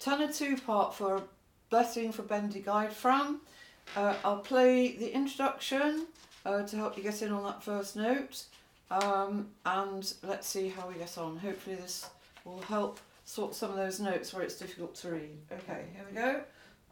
tenor 2 part for Blessing for Bendigeid Fran. I'll play the introduction to help you get in on that first note, and let's see how we get on. Hopefully this will help sort some of those notes where it's difficult to read. Okay, here we go.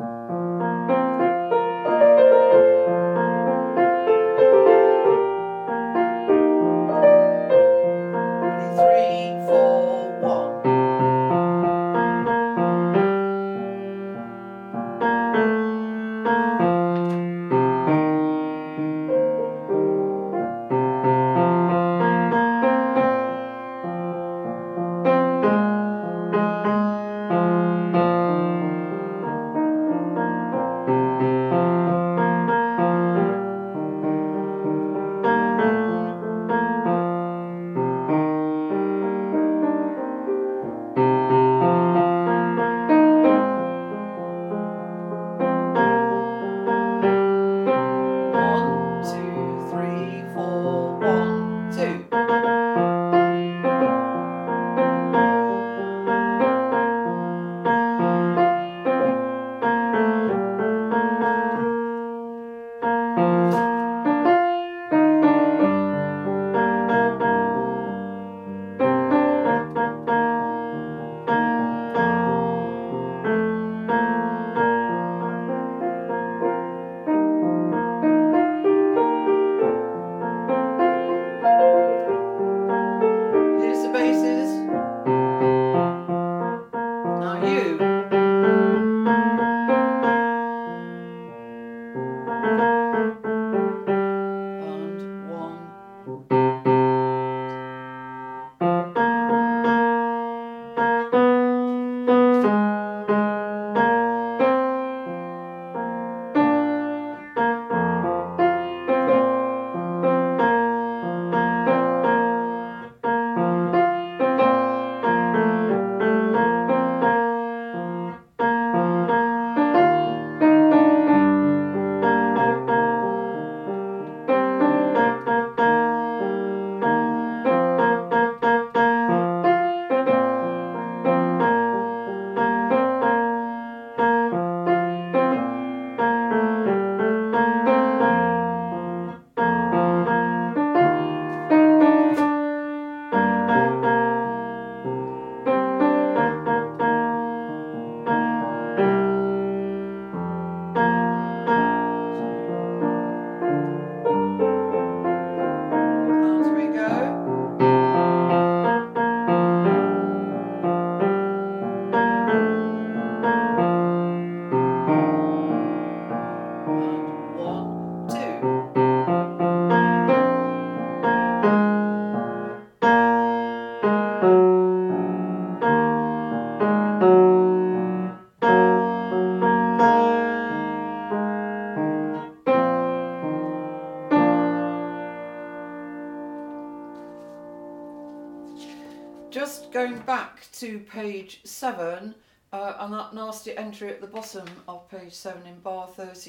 Just going back to page 7 and that nasty entry at the bottom of page 7 in bar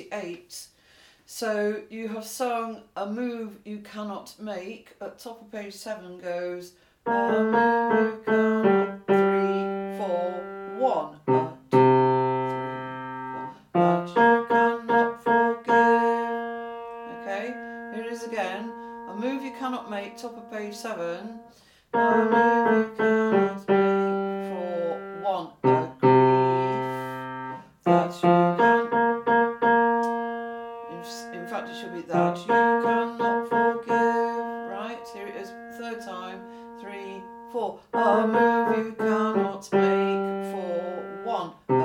38. So you have sung A Move You Cannot Make. At top of page 7 goes A move you cannot, 3, 4, 1. A, 2, 3, 4. That you cannot forgive. Okay, here it is again. A move you cannot make, top of page 7. A move you cannot make, 4, 1. A grief that you can. In fact, it should be that you cannot forgive. Right, here it is, third time. 3, 4. A move you cannot make, 4, 1.